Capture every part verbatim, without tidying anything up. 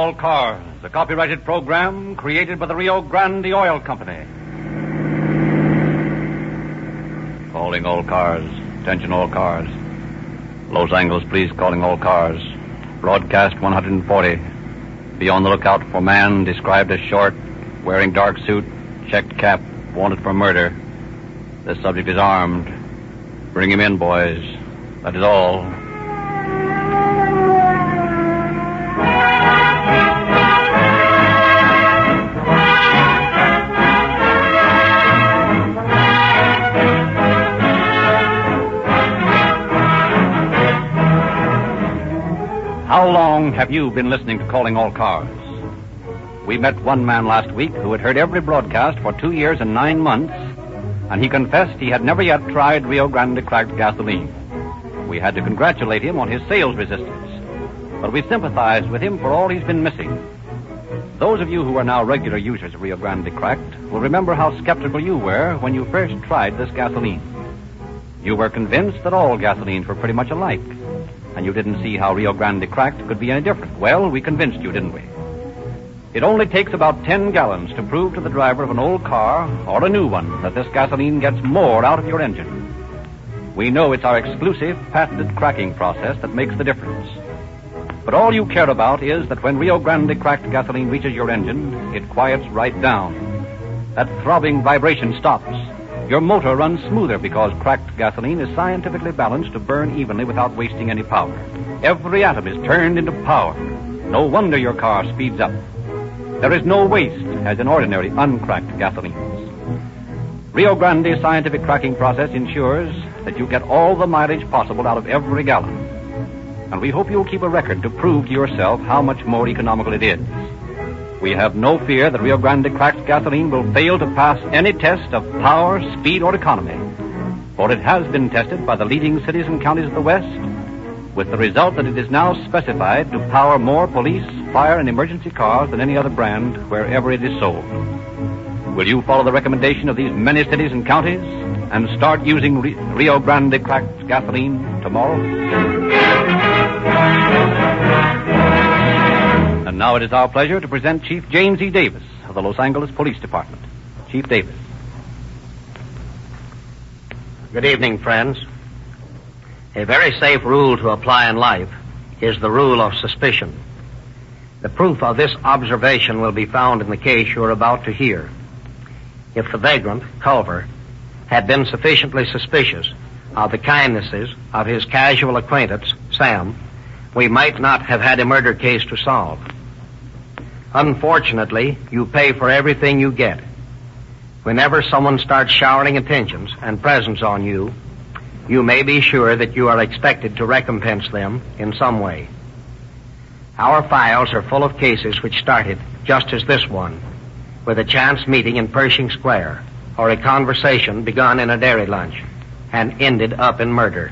All Cars, a copyrighted program created by the Rio Grande Oil Company. Calling all cars. Attention all cars. Los Angeles Police calling all cars. Broadcast one forty. Be on the lookout for man described as short, wearing dark suit, checked cap, wanted for murder. This subject is armed. Bring him in, boys. That is all. How long have you been listening to Calling All Cars? We met one man last week who had heard every broadcast for two years and nine months, and he confessed he had never yet tried Rio Grande cracked gasoline. We had to congratulate him on his sales resistance, but we sympathized with him for all he's been missing. Those of you who are now regular users of Rio Grande cracked will remember how skeptical you were when you first tried this gasoline. You were convinced that all gasolines were pretty much alike, and you didn't see how Rio Grande cracked could be any different. Well, we convinced you, didn't we? It only takes about ten gallons to prove to the driver of an old car or a new one that this gasoline gets more out of your engine. We know it's our exclusive, patented cracking process that makes the difference. But all you care about is that when Rio Grande cracked gasoline reaches your engine, it quiets right down. That throbbing vibration stops. Your motor runs smoother because cracked gasoline is scientifically balanced to burn evenly without wasting any power. Every atom is turned into power. No wonder your car speeds up. There is no waste as in ordinary uncracked gasolines. Rio Grande's scientific cracking process ensures that you get all the mileage possible out of every gallon. And we hope you'll keep a record to prove to yourself how much more economical it is. We have no fear that Rio Grande cracked gasoline will fail to pass any test of power, speed, or economy. For it has been tested by the leading cities and counties of the West, with the result that it is now specified to power more police, fire, and emergency cars than any other brand wherever it is sold. Will you follow the recommendation of these many cities and counties and start using Rio Grande cracked gasoline tomorrow? And now it is our pleasure to present Chief James E. Davis of the Los Angeles Police Department. Chief Davis. Good evening, friends. A very safe rule to apply in life is the rule of suspicion. The proof of this observation will be found in the case you are about to hear. If the vagrant, Culver, had been sufficiently suspicious of the kindnesses of his casual acquaintance, Sam, we might not have had a murder case to solve. Unfortunately, you pay for everything you get. Whenever someone starts showering attentions and presents on you, you may be sure that you are expected to recompense them in some way. Our files are full of cases which started just as this one, with a chance meeting in Pershing Square, or a conversation begun in a dairy lunch, and ended up in murder.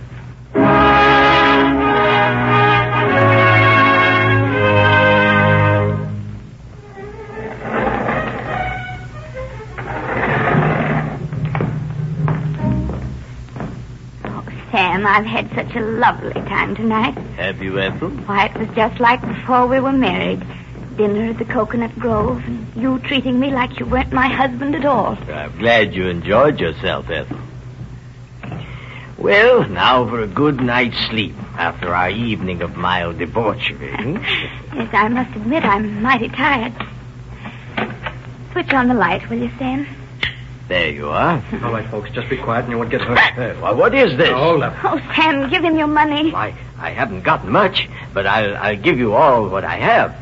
Sam, I've had such a lovely time tonight. Have you, Ethel? Why, it was just like before we were married. Dinner at the Coconut Grove, and you treating me like you weren't my husband at all. I'm glad you enjoyed yourself, Ethel. Well, now for a good night's sleep after our evening of mild debauchery. Yes, I must admit I'm mighty tired. Switch on the light, will you, Sam? There you are. All right, folks, just be quiet and you won't get hurt. Uh, well, what is this? Oh, hold up. Oh, Sam, give him your money. Why, I haven't got much, but I'll, I'll give you all what I have.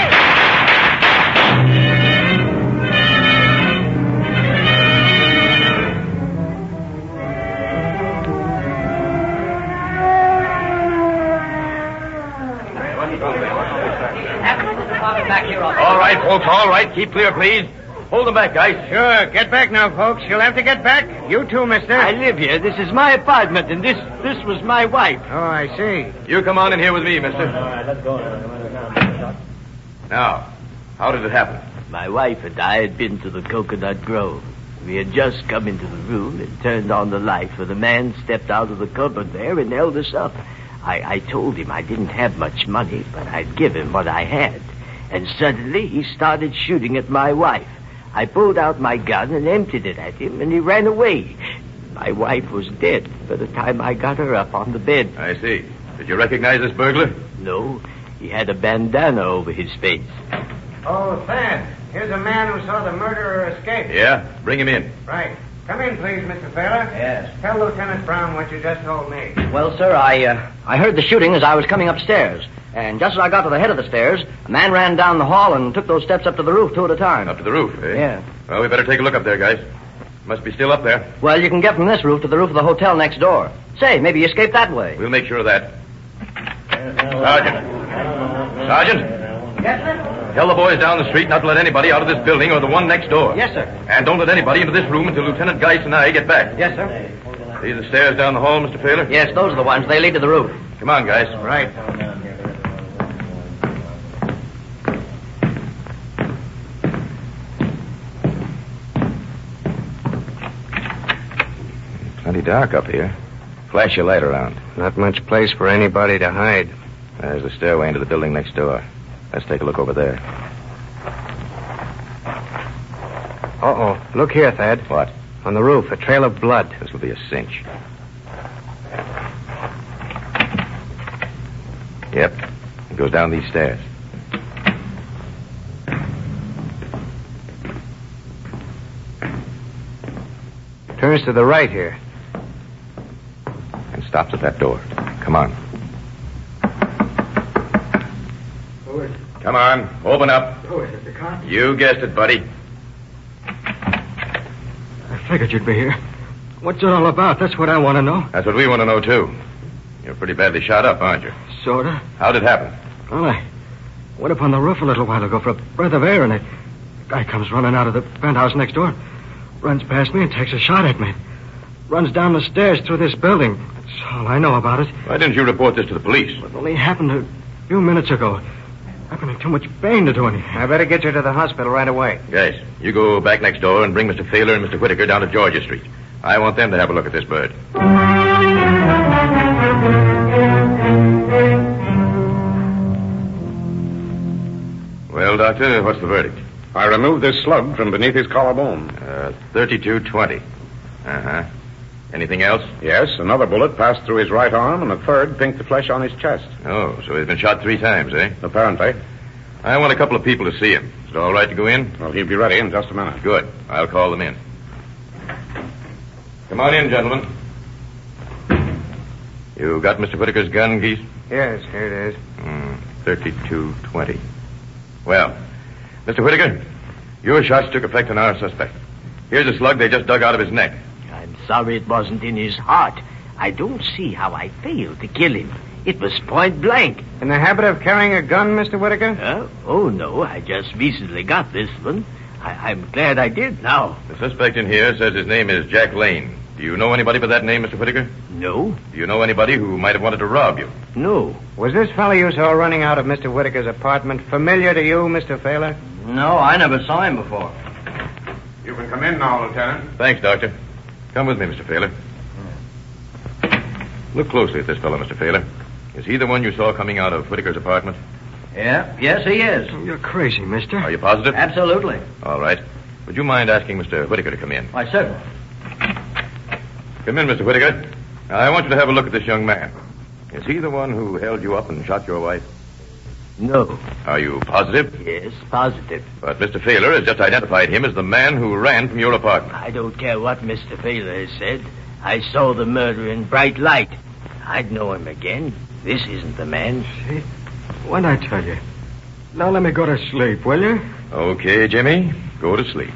All right, folks, all right. Keep clear, please. Hold them back, guys. Sure. Get back now, folks. You'll have to get back. You too, mister. I live here. This is my apartment, and this this was my wife. Oh, I see. You come on in here with me, mister. All right, let's go. Now, how did it happen? My wife and I had been to the Coconut Grove. We had just come into the room and turned on the light when the man stepped out of the cupboard there and held us up. I, I told him I didn't have much money, but I'd give him what I had. and suddenly he started shooting at my wife. I pulled out my gun and emptied it at him, and he ran away. My wife was dead by the time I got her up on the bed. I see. Did you recognize this burglar? No, he had a bandana over his face. Oh, Thad, here's a man who saw the murderer escape. Yeah? Bring him in. Right. Come in, please, Mister Failer. Yes. Tell Lieutenant Brown what you just told me. Well, sir, I uh, I heard the shooting as I was coming upstairs. And just as I got to the head of the stairs, a man ran down the hall and took those steps up to the roof two at a time. Up to the roof, eh? Yeah. Well, we better take a look up there, guys. Must be still up there. Well, you can get from this roof to the roof of the hotel next door. Say, maybe you escaped that way. We'll make sure of that. Sergeant. Sergeant. Yes, sir? Tell the boys down the street not to let anybody out of this building or the one next door. Yes, sir. And don't let anybody into this room until Lieutenant Geist and I get back. Yes, sir. These are the stairs down the hall, Mister Failer? Yes, those are the ones. They lead to the roof. Come on, guys. Right. Plenty dark up here. Flash your light around. Not much place for anybody to hide. There's the stairway into the building next door. Let's take a look over there. Uh-oh. Look here, Thad. What? On the roof, a trail of blood. This will be a cinch. Yep. It goes down these stairs. Turns to the right here. And stops at that door. Come on. Who is it? Come on. Open up. Who is it? The cop? You guessed it, buddy. I figured you'd be here. What's it all about? That's what I want to know. That's what we want to know, too. You're pretty badly shot up, aren't you? Sorta. How'd it happen? Well, I went up on the roof a little while ago for a breath of air, and a guy comes running out of the penthouse next door. Runs past me and takes a shot at me. Runs down the stairs through this building. That's all I know about it. Why didn't you report this to the police? It only happened a few minutes ago. I've been in too much pain to do anything. I better get you to the hospital right away. Guys, you go back next door and bring Mister Failer and Mister Whitaker down to Georgia Street. I want them to have a look at this bird. Well, Doctor, what's the verdict? I removed this slug from beneath his collarbone. Uh, thirty-two twenty. Uh-huh. Anything else? Yes, another bullet passed through his right arm, and a third pinked the flesh on his chest. Oh, so he's been shot three times, eh? Apparently. I want a couple of people to see him. Is it all right to go in? Well, he'll be ready in just a minute. Good. I'll call them in. Come on in, gentlemen. You got Mister Whitaker's gun, Geese? Yes, here it is. Mm, thirty-two twenty. Well, Mister Whitaker, your shots took effect on our suspect. Here's a slug they just dug out of his neck. I'm sorry it wasn't in his heart. I don't see how I failed to kill him. It was point blank. In the habit of carrying a gun, Mister Whitaker? Uh, oh, no, I just recently got this one. I- I'm glad I did now. The suspect in here says his name is Jack Lane. Do you know anybody by that name, Mister Whitaker? No, Do you know anybody who might have wanted to rob you? no. Was this fellow you saw running out of Mister Whitaker's apartment familiar to you, Mister Failer? No, I never saw him before. You can come in now, Lieutenant. Thanks, Doctor. Come with me, Mister Failer. Look closely at this fellow, Mister Failer. Is he the one you saw coming out of Whitaker's apartment? Yeah, yes, he is. You're crazy, mister. Are you positive? Absolutely. All right. Would you mind asking Mister Whitaker to come in? Why, certainly. Come in, Mister Whitaker. Now, I want you to have a look at this young man. Is he the one who held you up and shot your wife? No. Are you positive? Yes, positive. But Mister Failer has just identified him as the man who ran from your apartment. I don't care what Mister Failer has said. I saw the murderer in bright light. I'd know him again. This isn't the man. See? What'd I tell you? Now let me go to sleep, will you? Okay, Jimmy. Go to sleep.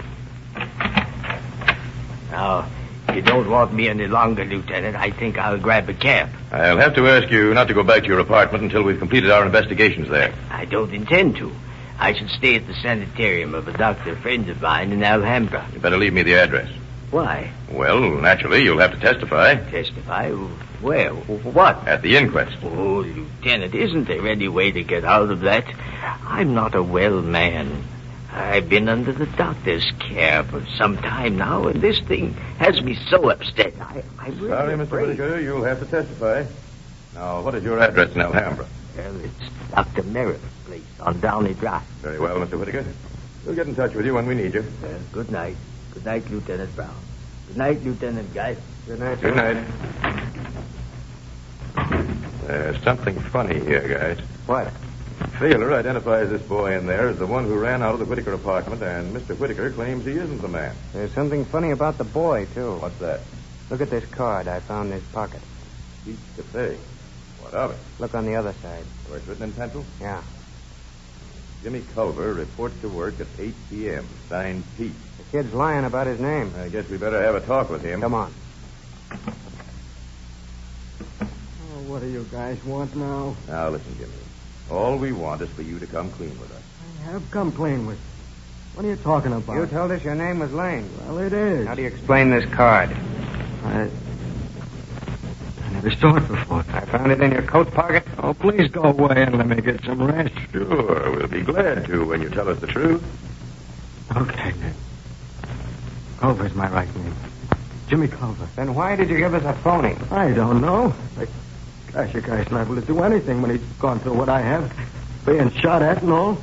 Now, if you don't want me any longer, Lieutenant, I think I'll grab a cab. I'll have to ask you not to go back to your apartment until we've completed our investigations there. I don't intend to. I should stay at the sanitarium of a doctor friend of mine in Alhambra. You better leave me the address. Why? Well, naturally, you'll have to testify Testify? Where? What? at the inquest. Oh, Lieutenant, isn't there any way to get out of that? I'm not a well man. I've been under the doctor's care for some time now, and this thing has me so upset. I, I really Sorry, Mister afraid. Whitaker, you'll have to testify. Now, what is your address in Alhambra? Well, it's Doctor Merritt's place on Downey Drive. Very well, Mister Whitaker. We'll get in touch with you when we need you. Well, good night. Good night, Lieutenant Brown. Good night, Lieutenant Guy. Good night. Good night. There's something funny here, guys. What? Thaler identifies this boy in there as the one who ran out of the Whitaker apartment, and Mister Whitaker claims he isn't the man. There's something funny about the boy, too. What's that? Look at this card I found in his pocket. Pete's Cafe. What of it? Look on the other side. Where it's written in pencil? Yeah. Jimmy Culver reports to work at eight p.m. Signed Pete. The kid's lying about his name. I guess we better have a talk with him. Come on. Oh, what do you guys want now? Now, listen, Jimmy. All we want is for you to come clean with us. I have come clean with you. What are you talking about? You told us your name was Lane. Well, it is. How do you explain this card? I... I never saw it before. I found it in your coat pocket. Oh, please go away and let me get some rest. Sure, we'll be glad to when you tell us the truth. Okay, then. Culver's my right name. Jimmy Culver. Then why did you give us a phony? I don't know. Like, gosh, you guy's liable to do anything when he's gone through what I have. Being shot at and all.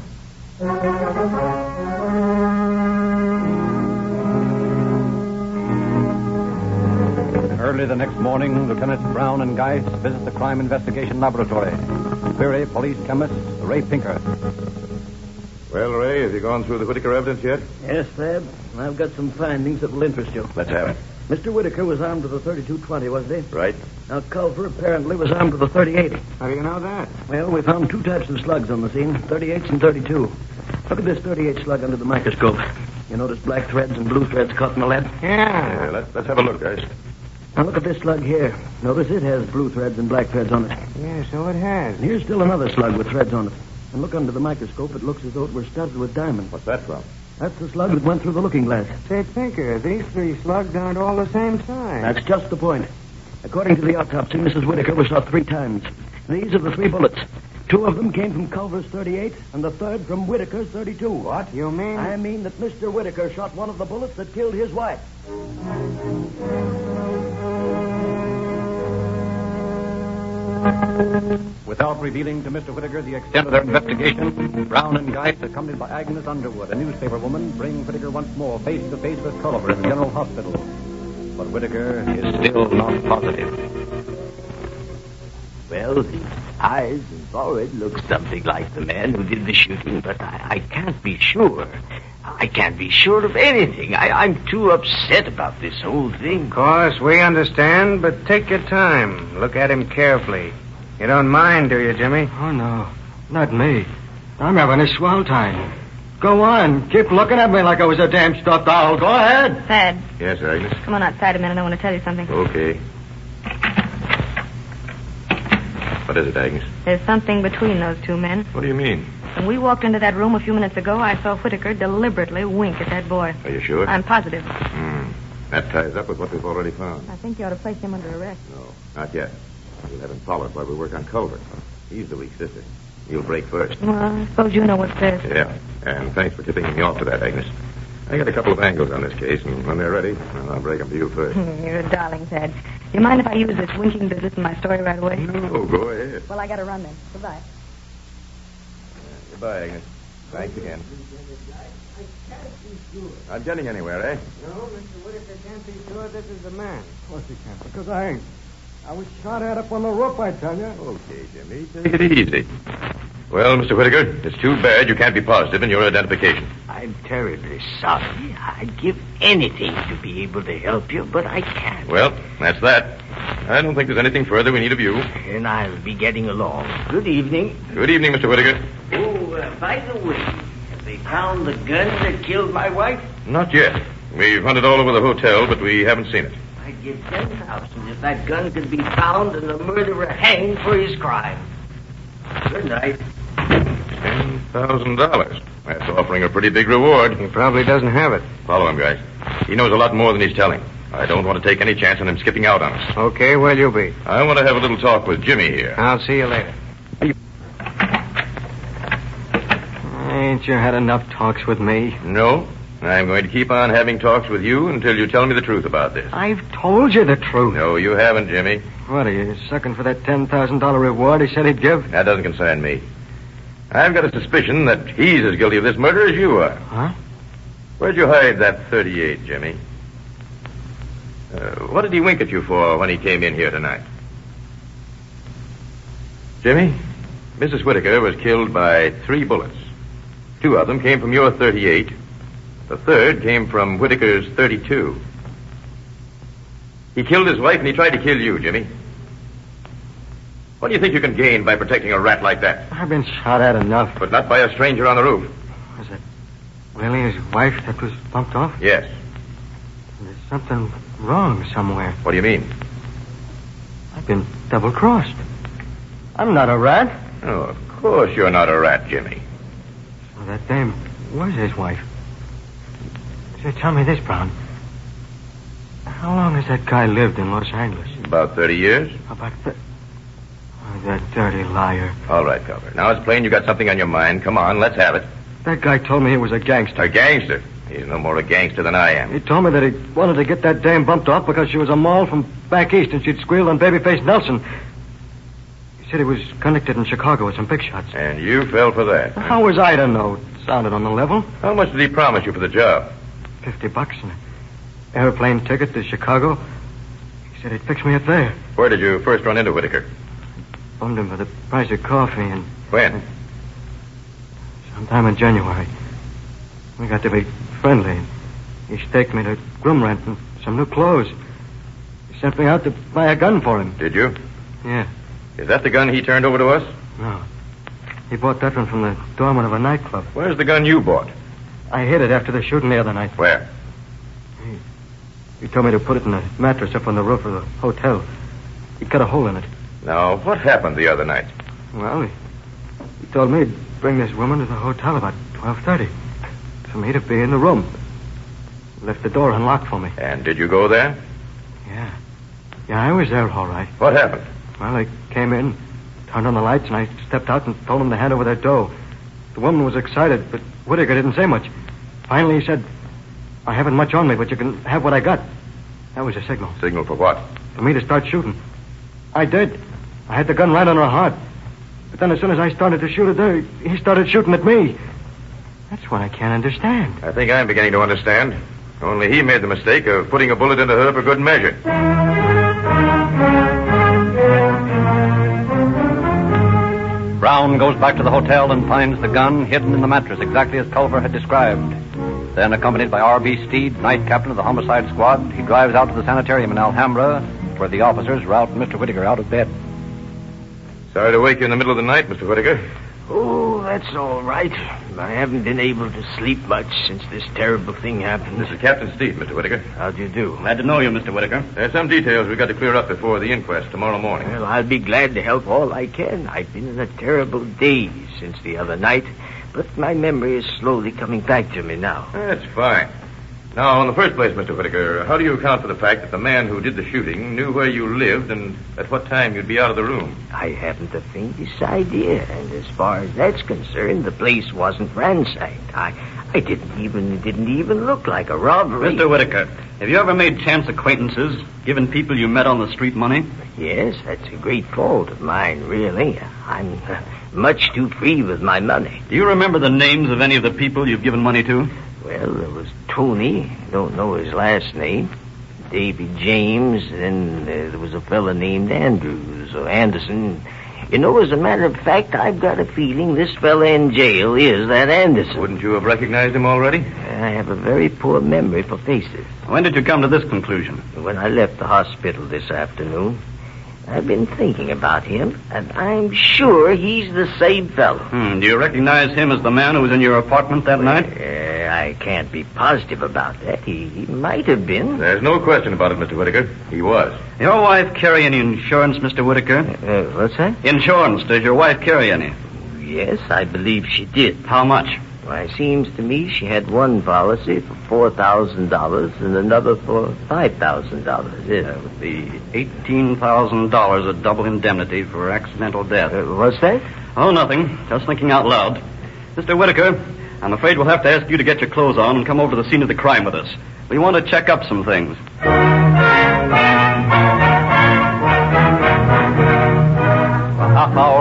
Early the next morning, Lieutenants Brown and Geist visit the Crime Investigation Laboratory. Query police chemist Ray Pinker. Well, Ray, have you gone through the Whitaker evidence yet? Yes, Thad. I've got some findings that will interest you. Let's have it. Mister Whitaker was armed with a thirty-two twenty, wasn't he? Right. Now, Culver apparently was armed with a thirty-eight. How do you know that? Well, we found two types of slugs on the scene, thirty-eights and thirty-two. Look at this thirty-eight slug under the microscope. You notice black threads and blue threads caught in the lead? Yeah. Yeah, let's, let's have a look, guys. Now, look at this slug here. Notice it has blue threads and black threads on it. Yeah, so it has. And here's still another slug with threads on it. And look under the microscope, it looks as though it were studded with diamonds. What's that from? That's the slug that went through the looking glass. Say, Pinker, these three slugs aren't all the same size. That's just the point. According to the autopsy, Missus Whitaker was shot three times. These are the three bullets. Two of them came from Culver's thirty-eight, and the third from Whitaker's thirty-two. What? You mean? I mean that Mister Whitaker shot one of the bullets that killed his wife. Without revealing to Mister Whitaker the extent of their investigation, Brown and Geist, accompanied by Agnes Underwood, a newspaper woman, bring Whitaker once more face to face with Culver in the General Hospital. But Whitaker is still not positive. Well, his eyes and forehead look something like the man who did the shooting, but I, I can't be sure. I can't be sure of anything. I, I'm too upset about this whole thing. Of course, we understand, but take your time. Look at him carefully. You don't mind, do you, Jimmy? Oh, no. Not me. I'm having a swell time. Go on. Keep looking at me like I was a damn stuffed owl. Go ahead. Thad, Yes, Agnes? come on outside a minute. I want to tell you something. Okay. What is it, Agnes? There's something between those two men. What do you mean? When we walked into that room a few minutes ago, I saw Whitaker deliberately wink at that boy. Are you sure? I'm positive. Hmm. That ties up with what we've already found. I think you ought to place him under arrest. No, not yet. We'll have him followed while we work on Culver. He's the weak sister. You'll break first. Well, I suppose you know what's best. Yeah, and thanks for tipping me off to that, Agnes. I got a couple of angles on this case, and when they're ready, well, I'll break them to you first. You're a darling, Thad. Do you mind if I use this winking business in my story right away? No, go ahead. Well, I got to run then. Goodbye. Uh, goodbye, Agnes. Thanks again. Not getting anywhere, eh? No, Mister Whitaker can't be sure this is the man. Of course he can't, because I ain't. I was shot at up on the roof, I tell you. Okay, Jimmy, take it easy. Well, Mister Whitaker, it's too bad you can't be positive in your identification. I'm terribly sorry. I'd give anything to be able to help you, but I can't. Well, that's that. I don't think there's anything further we need of you. And I'll be getting along. Good evening. Good evening, Mister Whitaker. Oh, uh, by the way, have they found the gun that killed my wife? Not yet. We've hunted all over the hotel, but we haven't seen it. I'd give ten thousand if that gun could be found and the murderer hanged for his crime. Good night. Ten thousand dollars. That's offering a pretty big reward. He probably doesn't have it. Follow him, guys. He knows a lot more than he's telling. I don't want to take any chance on him skipping out on us. Okay, where'll you be? I want to have a little talk with Jimmy here. I'll see you later. Ain't you had enough talks with me? No. I'm going to keep on having talks with you until you tell me the truth about this. I've told you the truth. No, you haven't, Jimmy. What, are you sucking for that ten thousand dollars reward he said he'd give? That doesn't concern me. I've got a suspicion that he's as guilty of this murder as you are. Huh? Where'd you hide that thirty-eight, Jimmy? Uh, what did he wink at you for when he came in here tonight? Jimmy, Missus Whitaker was killed by three bullets. Two of them came from your thirty-eight. The third came from Whitaker's thirty-two. He killed his wife and he tried to kill you, Jimmy. What do you think you can gain by protecting a rat like that? I've been shot at enough. But not by a stranger on the roof. Was it really his wife that was bumped off? Yes. There's something wrong somewhere. What do you mean? I've been double-crossed. I'm not a rat. Oh, of course you're not a rat, Jimmy. So that dame was his wife. Say, tell me this, Brown. How long has that guy lived in Los Angeles? About thirty years. About th- oh, that dirty liar. All right, Culver. Now it's plain you got something on your mind. Come on, let's have it. That guy told me he was a gangster. A gangster? He's no more a gangster than I am. He told me that he wanted to get that dame bumped off because she was a moll from back east and she'd squealed on Babyface Nelson. He said he was connected in Chicago with some big shots. And you fell for that. How was I to know? It sounded on the level. How much did he promise you for the job? Fifty bucks and an airplane ticket to Chicago. He said he'd fix me up there. Where did you first run into Whitaker? Bummed him for the price of coffee and... When? Sometime in January. We got to be friendly. He staked me to groom rent and some new clothes. He sent me out to buy a gun for him. Did you? Yeah. Is that the gun he turned over to us? No. He bought that one from the doorman of a nightclub. Where's the gun you bought? I hid it after the shooting the other night. Where? He, he told me to put it in a mattress up on the roof of the hotel. He cut a hole in it. Now, what happened the other night? Well, he, he told me he'd bring this woman to the hotel about twelve thirty. For me to be in the room. He left the door unlocked for me. And did you go there? Yeah. Yeah, I was there all right. What happened? Well, they came in, turned on the lights, and I stepped out and told them to hand over their dough. The woman was excited, but Whitaker didn't say much. Finally, he said, I haven't much on me, but you can have what I got. That was a signal. Signal for what? For me to start shooting. I did. I had the gun right on her heart. But then as soon as I started to shoot at her, he started shooting at me. That's what I can't understand. I think I'm beginning to understand. Only he made the mistake of putting a bullet into her for good measure. Brown goes back to the hotel and finds the gun hidden in the mattress exactly as Culver had described. Then, accompanied by R B Steed, night captain of the homicide squad, he drives out to the sanitarium in Alhambra, where the officers rout Mister Whitaker out of bed. Sorry to wake you in the middle of the night, Mister Whitaker. Oh, that's all right. I haven't been able to sleep much since this terrible thing happened. This is Captain Steed, Mister Whitaker. How'd you do? Glad to know you, Mister Whitaker. There's some details we've got to clear up before the inquest tomorrow morning. Well, I'll be glad to help all I can. I've been in a terrible daze since the other night, but my memory is slowly coming back to me now. That's fine. Now, in the first place, Mister Whitaker, how do you account for the fact that the man who did the shooting knew where you lived and at what time you'd be out of the room? I haven't the faintest idea, and as far as that's concerned, the place wasn't ransacked. I, I didn't even, it didn't even look like a robbery. Mister Whitaker, have you ever made chance acquaintances, given people you met on the street money? Yes, that's a great fault of mine, really. I'm uh, much too free with my money. Do you remember the names of any of the people you've given money to? Well, there was Tony. Don't know his last name. Davy James. Then uh, there was a fella named Andrews or Anderson. You know, as a matter of fact, I've got a feeling this fella in jail is that Anderson. Wouldn't you have recognized him already? I have a very poor memory for faces. When did you come to this conclusion? When I left the hospital this afternoon, I've been thinking about him, and I'm sure he's the same fellow. Hmm, do you recognize him as the man who was in your apartment that night? Uh, I can't be positive about that. He, he might have been. There's no question about it, Mister Whitaker. He was. Your wife carry any insurance, Mister Whitaker? Uh, what's that? Insurance. Does your wife carry any? Yes, I believe she did. How much? Why, it seems to me she had one policy for four thousand dollars and another for five thousand dollars. Yes. That would be eighteen thousand dollars of double indemnity for accidental death. Uh, what's that? Oh, nothing. Just thinking out loud. Mister Whitaker, I'm afraid we'll have to ask you to get your clothes on and come over to the scene of the crime with us. We want to check up some things.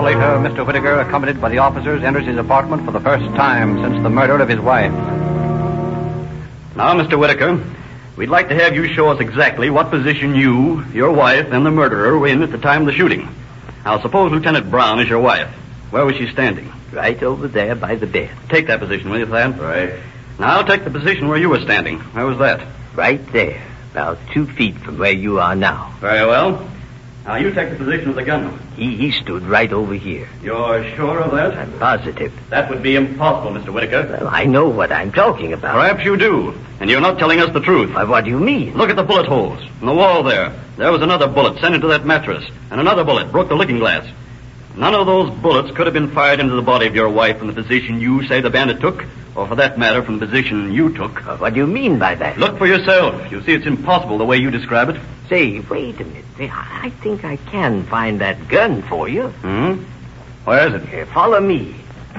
later, Mister Whitaker, accompanied by the officers, enters his apartment for the first time since the murder of his wife. Now, Mister Whitaker, we'd like to have you show us exactly what position you, your wife, and the murderer were in at the time of the shooting. Now, suppose Lieutenant Brown is your wife. Where was she standing? Right over there by the bed. Take that position, will you, Thad? Right. Now, take the position where you were standing. Where was that? Right there. About two feet from where you are now. Very well. Now, you take the position of the gunman. He, he stood right over here. You're sure of that? I'm positive. That would be impossible, Mister Whitaker. Well, I know what I'm talking about. Perhaps you do, and you're not telling us the truth. Why, what do you mean? Look at the bullet holes in the wall there. There was another bullet sent into that mattress, and another bullet broke the looking glass. None of those bullets could have been fired into the body of your wife from the position you say the bandit took, or for that matter, from the position you took. Uh, what do you mean by that? Look for yourself. You see, it's impossible the way you describe it. Say, wait a minute. I think I can find that gun for you. Hmm? Where is it? Here, follow me.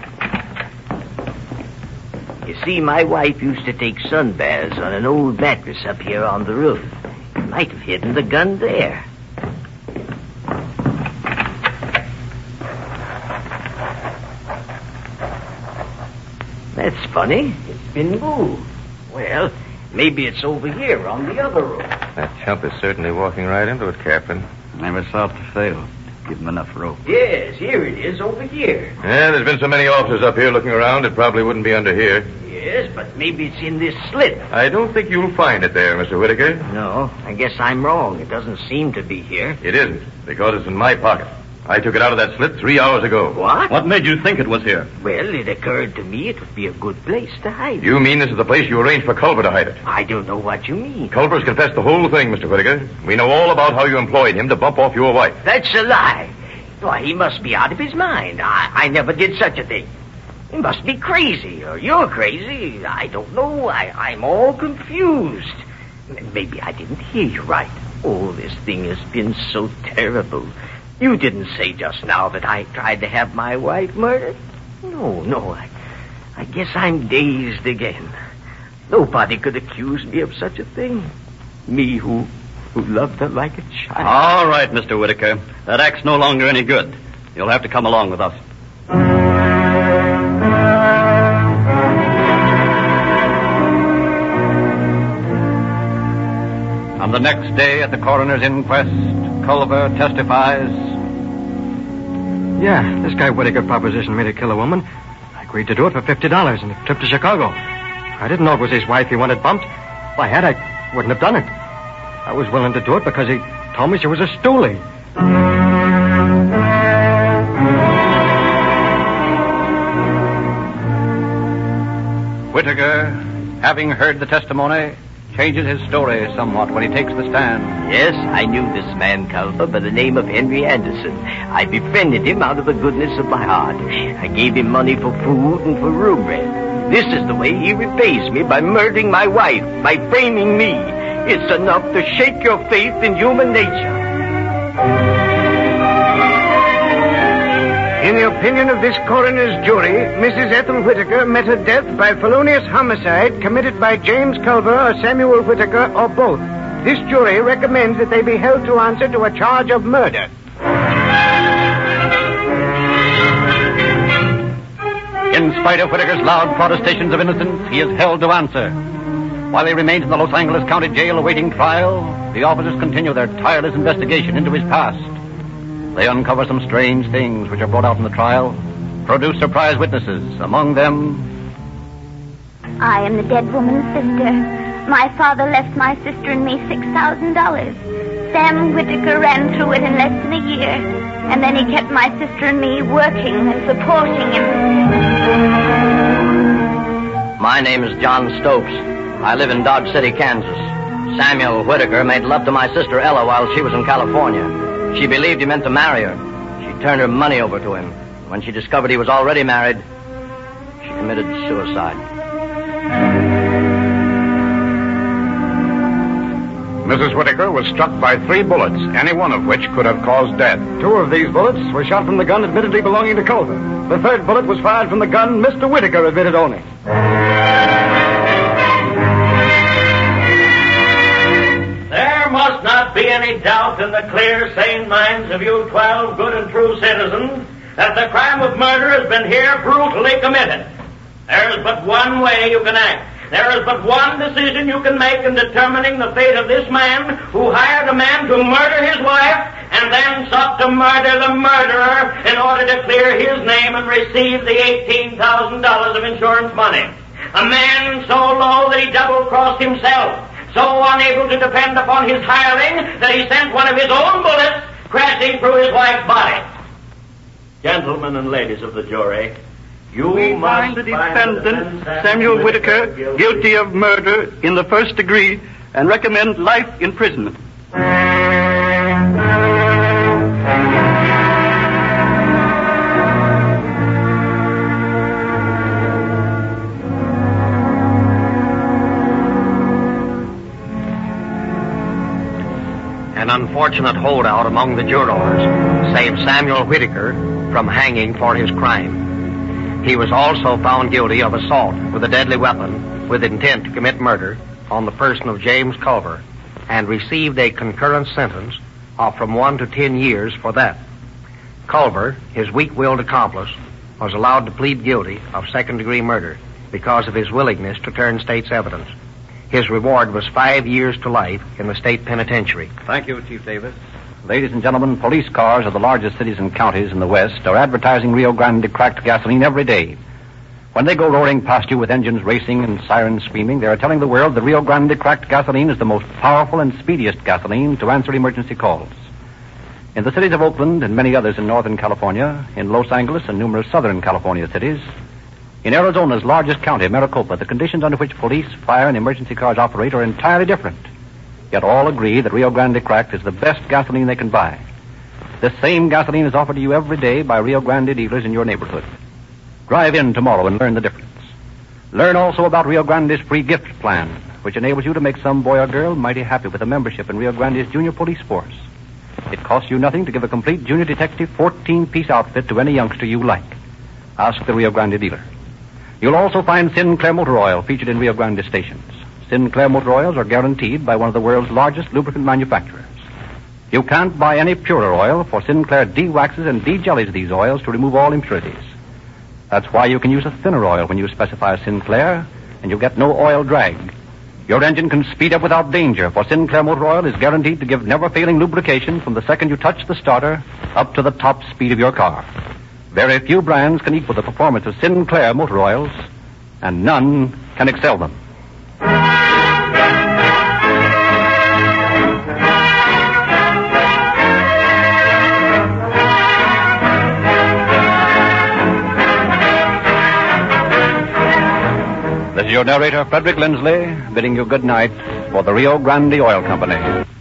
You see, my wife used to take sunbaths on an old mattress up here on the roof. You might have hidden the gun there. That's funny. It's been moved. Well, maybe it's over here on the other roof. That chump is certainly walking right into it, Captain. Never sought to fail. Give him enough rope. Yes, here it is, over here. Yeah, there's been so many officers up here looking around, it probably wouldn't be under here. Yes, but maybe it's in this slit. I don't think you'll find it there, Mister Whitaker. No, I guess I'm wrong. It doesn't seem to be here. It isn't, because it's in my pocket. I took it out of that slit three hours ago. What? What made you think it was here? Well, it occurred to me it would be a good place to hide it. You mean this is the place you arranged for Culver to hide it? I don't know what you mean. Culver's confessed the whole thing, Mister Whitaker. We know all about how you employed him to bump off your wife. That's a lie. Why, he must be out of his mind. I, I never did such a thing. He must be crazy, or you're crazy. I don't know. I, I'm all confused. Maybe I didn't hear you right. Oh, this thing has been so terrible. You didn't say just now that I tried to have my wife murdered? No, no, I, I guess I'm dazed again. Nobody could accuse me of such a thing. Me who, who loved her like a child. All right, Mister Whitaker. That act's no longer any good. You'll have to come along with us. On the next day at the coroner's inquest, Culver testifies. Yeah, this guy Whitaker propositioned me to kill a woman. I agreed to do it for fifty dollars and a trip to Chicago. I didn't know it was his wife he wanted bumped. If I had, I wouldn't have done it. I was willing to do it because he told me she was a stoolie. Whitaker, having heard the testimony, changes his story somewhat when he takes the stand. Yes, I knew this man, Culver, by the name of Henry Anderson. I befriended him out of the goodness of my heart. I gave him money for food and for room rent. This is the way he repays me, by murdering my wife, by framing me. It's enough to shake your faith in human nature. In the opinion of this coroner's jury, Missus Ethel Whitaker met her death by felonious homicide committed by James Culver or Samuel Whitaker or both. This jury recommends that they be held to answer to a charge of murder. In spite of Whitaker's loud protestations of innocence, he is held to answer. While he remains in the Los Angeles County Jail awaiting trial, the officers continue their tireless investigation into his past. They uncover some strange things which are brought out in the trial, produce surprise witnesses, among them... I am the dead woman's sister. My father left my sister and me six thousand dollars. Sam Whitaker ran through it in less than a year, and then he kept my sister and me working and supporting him. My name is John Stokes. I live in Dodge City, Kansas. Samuel Whitaker made love to my sister Ella while she was in California. She believed he meant to marry her. She turned her money over to him. When she discovered he was already married, she committed suicide. Missus Whitaker was struck by three bullets, any one of which could have caused death. Two of these bullets were shot from the gun admittedly belonging to Culver. The third bullet was fired from the gun Mister Whitaker admitted owning. There must not be any doubt in the clear, sane minds of you twelve good and true citizens that the crime of murder has been here brutally committed. There is but one way you can act. There is but one decision you can make in determining the fate of this man who hired a man to murder his wife and then sought to murder the murderer in order to clear his name and receive the eighteen thousand dollars of insurance money. A man so low that he double-crossed himself, so unable to depend upon his hireling that he sent one of his own bullets crashing through his wife's body. Gentlemen and ladies of the jury, you We must find the defendant, Samuel Whitaker, guilty of murder in the first degree and recommend life imprisonment. An unfortunate holdout among the jurors saved Samuel Whitaker from hanging for his crime. He was also found guilty of assault with a deadly weapon with intent to commit murder on the person of James Culver and received a concurrent sentence of from one to ten years for that. Culver, his weak-willed accomplice, was allowed to plead guilty of second-degree murder because of his willingness to turn state's evidence. His reward was five years to life in the state penitentiary. Thank you, Chief Davis. Ladies and gentlemen, police cars of the largest cities and counties in the West are advertising Rio Grande cracked gasoline every day. When they go roaring past you with engines racing and sirens screaming, they are telling the world that Rio Grande cracked gasoline is the most powerful and speediest gasoline to answer emergency calls. In the cities of Oakland and many others in Northern California, in Los Angeles and numerous Southern California cities, in Arizona's largest county, Maricopa, the conditions under which police, fire, and emergency cars operate are entirely different. Yet all agree that Rio Grande Cracked is the best gasoline they can buy. This same gasoline is offered to you every day by Rio Grande dealers in your neighborhood. Drive in tomorrow and learn the difference. Learn also about Rio Grande's free gift plan, which enables you to make some boy or girl mighty happy with a membership in Rio Grande's junior police force. It costs you nothing to give a complete junior detective fourteen-piece outfit to any youngster you like. Ask the Rio Grande dealer. You'll also find Sinclair Motor Oil featured in Rio Grande stations. Sinclair Motor Oils are guaranteed by one of the world's largest lubricant manufacturers. You can't buy any purer oil, for Sinclair de-waxes and de-jellies these oils to remove all impurities. That's why you can use a thinner oil when you specify Sinclair, and you get no oil drag. Your engine can speed up without danger, for Sinclair Motor Oil is guaranteed to give never-failing lubrication from the second you touch the starter up to the top speed of your car. Very few brands can equal the performance of Sinclair Motor Oils, and none can excel them. This is your narrator, Frederick Lindsley, bidding you good night for the Rio Grande Oil Company.